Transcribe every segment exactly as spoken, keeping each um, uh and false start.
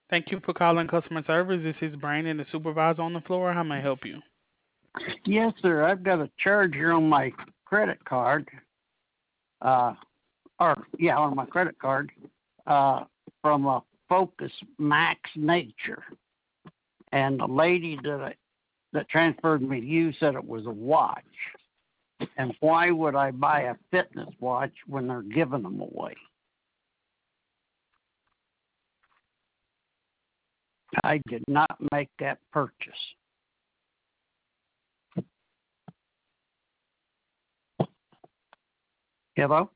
Thank you for calling customer service. This is Brandon, the supervisor on the floor. How may I help you? Yes, sir. I've got a charge here on my credit card. Uh, or yeah, on my credit card. Uh, from a Focus Max Nature, and the lady that I, that transferred me to you said it was a watch. And why would I buy a fitness watch when they're giving them away? I did not make that purchase. Hello?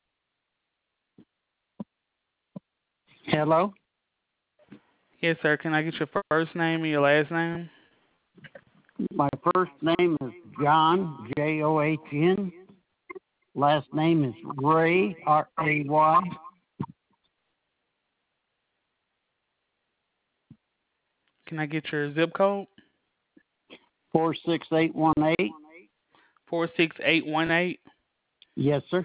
Hello? Yes, sir. Can I get your first name and your last name? My first name is John, J O H N. Last name is Ray, R A Y. Can I get your zip code? four six eight one eight. four six eight one eight. Yes, sir.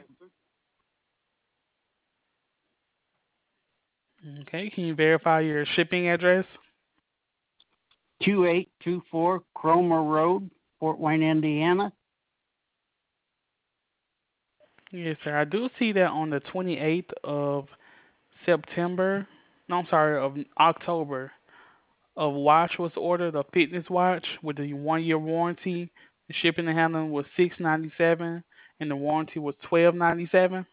Okay. Can you verify your shipping address? two eight two four Cromer Road, Fort Wayne, Indiana. Yes, sir. I do see that on the twenty-eighth of September, no, I'm sorry, of October, a watch was ordered, a fitness watch with a one-year warranty. The shipping and handling was six ninety-seven, and the warranty was twelve ninety-seven.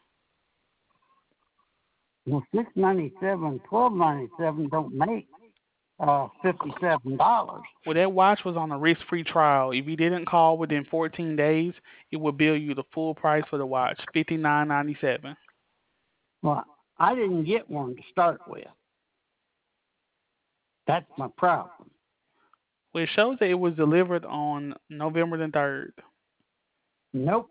Well, six ninety seven, twelve ninety seven don't make uh fifty seven dollars. Well, that watch was on a risk-free trial. If you didn't call within fourteen days, it would bill you the full price for the watch, fifty nine ninety seven. Well, I didn't get one to start with. That's my problem. Well, it shows that it was delivered on November the third, Nope.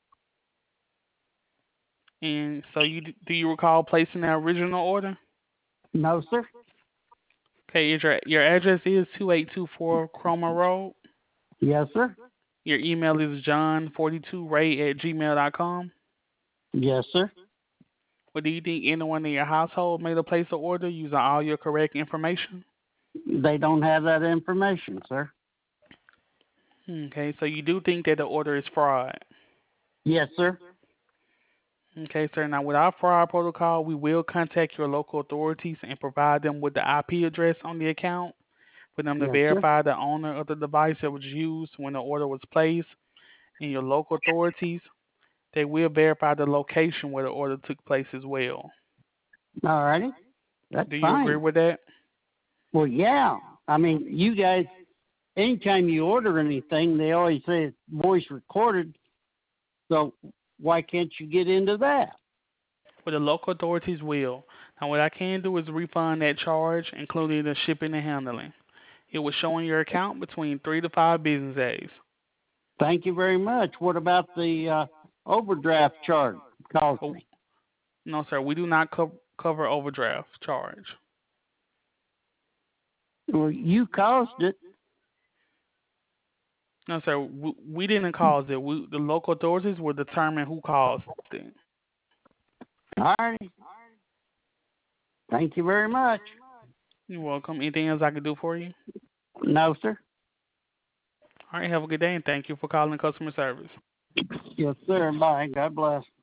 and so you do you recall placing the original order? No, sir. Okay, is your your address is two eight two four Cromer Road. Yes, sir. Your email is john forty two ray at gmail dot com. Yes, sir. Well, do you think anyone in your household made a place of order using all your correct information? They don't have that information, sir. Okay, so you do think that the order is fraud. Yes, sir. Okay, sir. Now, with our fraud protocol, we will contact your local authorities and provide them with the I P address on the account for them to Yes, sir. verify the owner of the device that was used when the order was placed. And your local authorities, they will verify the location where the order took place as well. All righty. That's Do you agree fine. with that? Well, yeah. I mean, you guys, anytime you order anything, they always say it's voice recorded. So why can't you get into that? Well, the local authorities will. Now, what I can do is refund that charge, including the shipping and handling. It will show in your account between three to five business days. Thank you very much. What about the uh, overdraft charge cost Oh, me? no, sir, we do not co- cover overdraft charge. Well, you caused it. No, sir, we, we didn't cause it. We, the local authorities will determine who caused it. All righty. Thank you very much. You're welcome. Anything else I can do for you? No, sir. All right, have a good day, and thank you for calling customer service. Yes, sir. Bye. God bless.